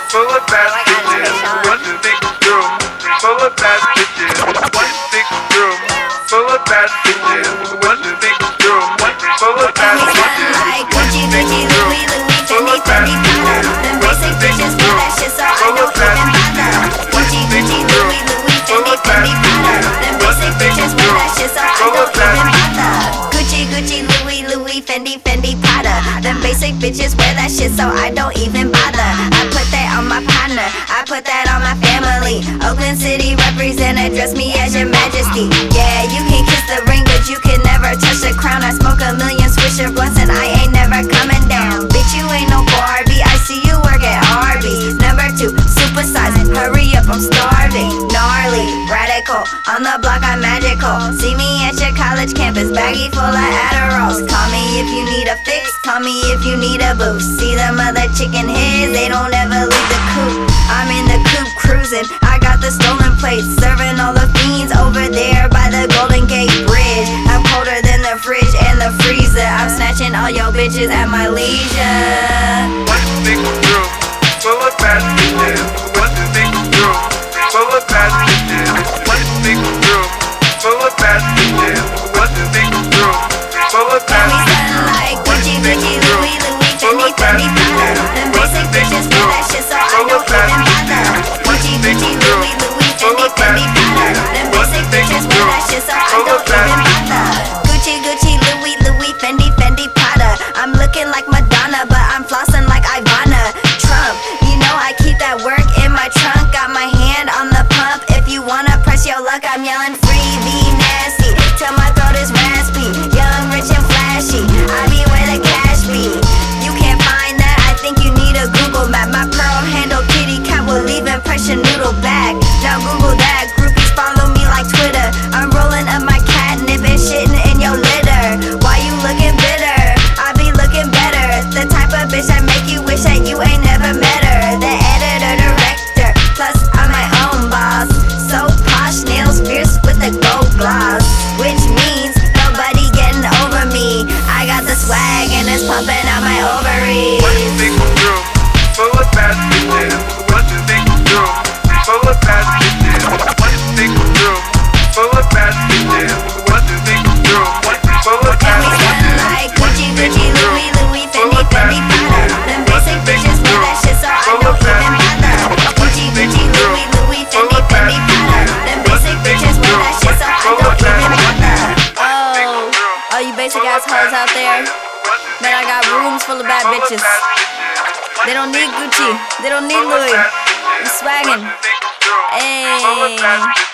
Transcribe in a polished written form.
full of bad bitches. One big room, full of bad bitches. One big room, full of bad bitches. One big room, full of bad bitches. Like Gucci, Gucci, Louis, Louis, Fendi, Fendi, Prada. Them basic bitches wear that shit, so I don't even bother. Gucci, Gucci, Louis, Louis, Fendi, Fendi, Prada. Them basic bitches wear that shit, so I don't even bother. Gucci, Gucci, Louis, Louis, Fendi, Fendi, Prada. Them basic bitches wear that shit, so I don't even bother. I put that on my partner, I put that on my family. Oakland City representative, dress me as your majesty. Yeah, you can kiss the ring, but you can never touch the crown. I smoke a million Swisher blunts and I ain't never coming down. Bitch, you ain't no Barbie, I see you work at Arby's. Number 2, supersize, hurry up, I'm starving. Gnarly, radical, on the block I'm magical. See me at your college campus, baggy full of Adderalls. Call me if you need a fix, call me if you need a boost. See them other chicken heads, they don't ever leave the coop. I'm in the coop cruising, I got the stolen plates. Serving all the fiends over there by the Golden Gate Bridge. I'm colder than the fridge and the freezer. I'm snatching all your bitches at my leisure. One big room, full of bad bitches. One big room, full of bad bitches. One big room, full of bad bitches. One big room, full of bad bitches. Like Gucci, Gucci, Louis, Louis, Fendi, Fendi, Prada. Them basic bitches wear that shit, so I don't even bother. Gucci, Gucci, Louis, Louis, Fendi, Fendi, Prada. Them basic bitches wear that shit, so I don't even bother. Gucci, Gucci, Louis, Louis, Fendi, Fendi, Prada. I'm looking like Madonna, but I'm flossing like Ivana Trump. You know I keep that work in my trunk. Got my hand on the pump. If you wanna press your luck, I'm yelling free, be nasty till my throat is raspy. Young, rich, and flashy. I be where the cash be. You can't find that. I think you need a Google map. My pearl handle kitty cat will leave impression noodle back. Now Google that. Groupies follow me like Twitter. I'm rolling up my catnip and shitting in your litter. Why you looking bitter? I be looking better. The type of bitch that make you wish that you ain't never met her. The editor, director, plus I'm my own boss. So posh, nails fierce with the gold gloss, which means nobody getting over me. I got the swag and it's pumping out my ovaries. One big room, full of bad bitches. One big room, full of bad bitches. One big room, full of bad bitches. One big room, full of bad bitches. Like Gucci, Gucci, Louis, Louis, Fendi, Fendi, Prada. Them basic bitches wear that shit, so I don't even bother. Gucci, Gucci, Louis, Louis, Fendi, Fendi, Prada. Them basic bitches wear that shit, so I don't even bother. Oh, all you basic ass hoes out there, man, I got rooms full of bad bitches. They don't need Gucci, they don't need Louis. I'm swaggin'. Ayy.